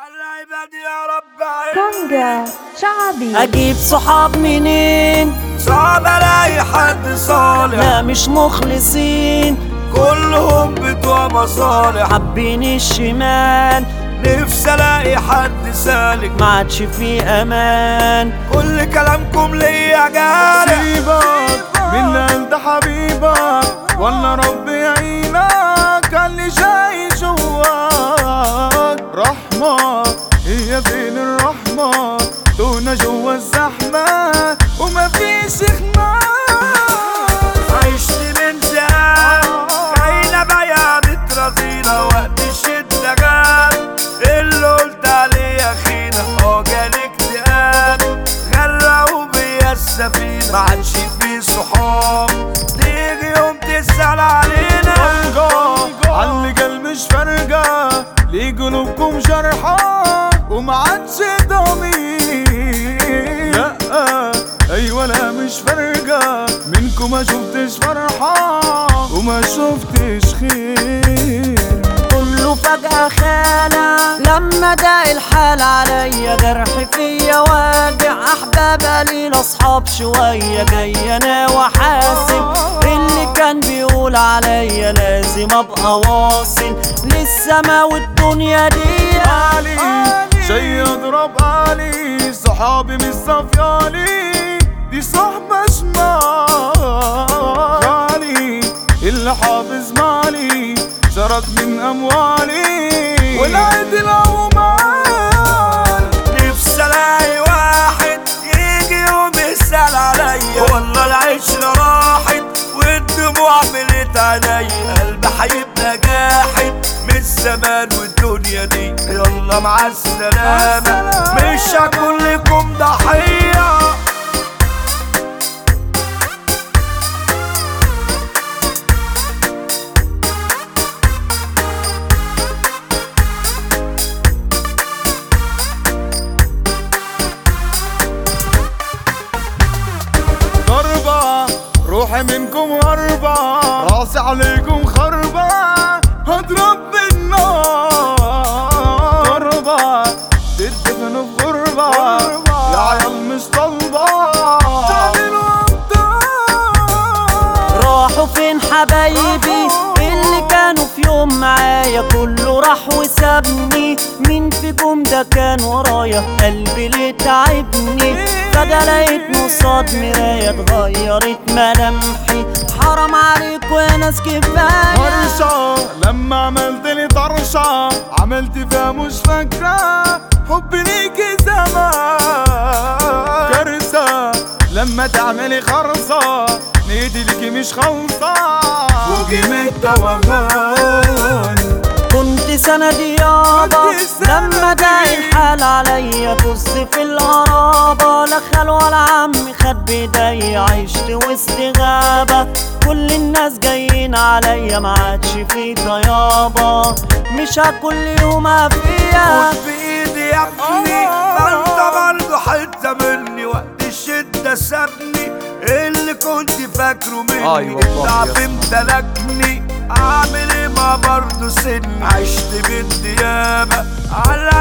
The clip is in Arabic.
العباد يا رب كونجا شعبي. اجيب صحاب منين؟ صعب الاقي حد صالح، لا مش مخلصين، كلهم بتوع مصالح. حابين الشمال، نفسي الاقي حد سالك، ما عادش في امان. كل كلامكم ليا جارح. سيبك من انت حبيبك ولا ربي يعينك اللي جاي جواك. رحمة هي فين الرحمة؟ تونا جوا الزحمة وما فيش خناق. عشت من زمان خاينة بيا بترازينا، وقت الشدة جاب اللي قلت عليه خينا. جالي اكتئاب غرقوا بيا السفينة، معادش في صحاب تيجي يوم تسأل علينا. عاللي قلب مش فارقة ليه قلوبكم جرحى وما عادش ضمير. لا ايوه لا مش فارقة منكم، ما شفتش فرحة وما شفتش خير. كله فجأة خانة لما داق الحال عليا، جرح فيا واجع، احباب قليل اصحاب شوية. جاي انا وحاسب اللي كان بيقول عليا لازم ابقى واصل للسما والدنيا دي. علي جاي اضرب علي، صحابي مش صفيالي، دي صحبة شمال. غالي اللي حافظ مالي سرق من اموالي والعيد العمال. نفسي الاقي واحد يجي يوم يسأل عليا، والله العشرة راحت والدموع ملت عينيا. قلبي هيبقى جاحد من الزمان والدنيا دي، يلا مع السلامة مش هكون لكم ضحية. ضربة روحي منكم هربة، راسي عليكم خربة هضرب بالنار. ضربة تدفنوا في غربة يا عيال مش طالبة تعملوا أبطال. راحوا فين حبايبي اللي كانوا في يوم معايا؟ كله راح وسابني، مين فيكم ده كان ورايا؟ قلبي اللي تعبني فجأة لقيت قصاد مراية اتغيرت ملامحي. حرام عليكوا يا ناس كفاية. هرشة لما عملت لي طرشة، عملت فيها مش فاكرة حبي ليكي زمان. كارثة لما تعملي خرصة، نيتي ليكي مش خلصة فوقي من التوهان. كنت سندي يابا لما داق الحال عليا، طز في القرابة لا خال ولا عم خد بايديا. عشت وسط غابة كل الناس جايين عليا، ما عادش في طيابة مش هكل يوم فيها. خد بايدي يا ابني، انت برضه حتة مني، وقت الشدة سابني اللي كنت فاكره مني. الضعف امتلكني، اعمل ايه ما برضه سني. عشت بالديابة على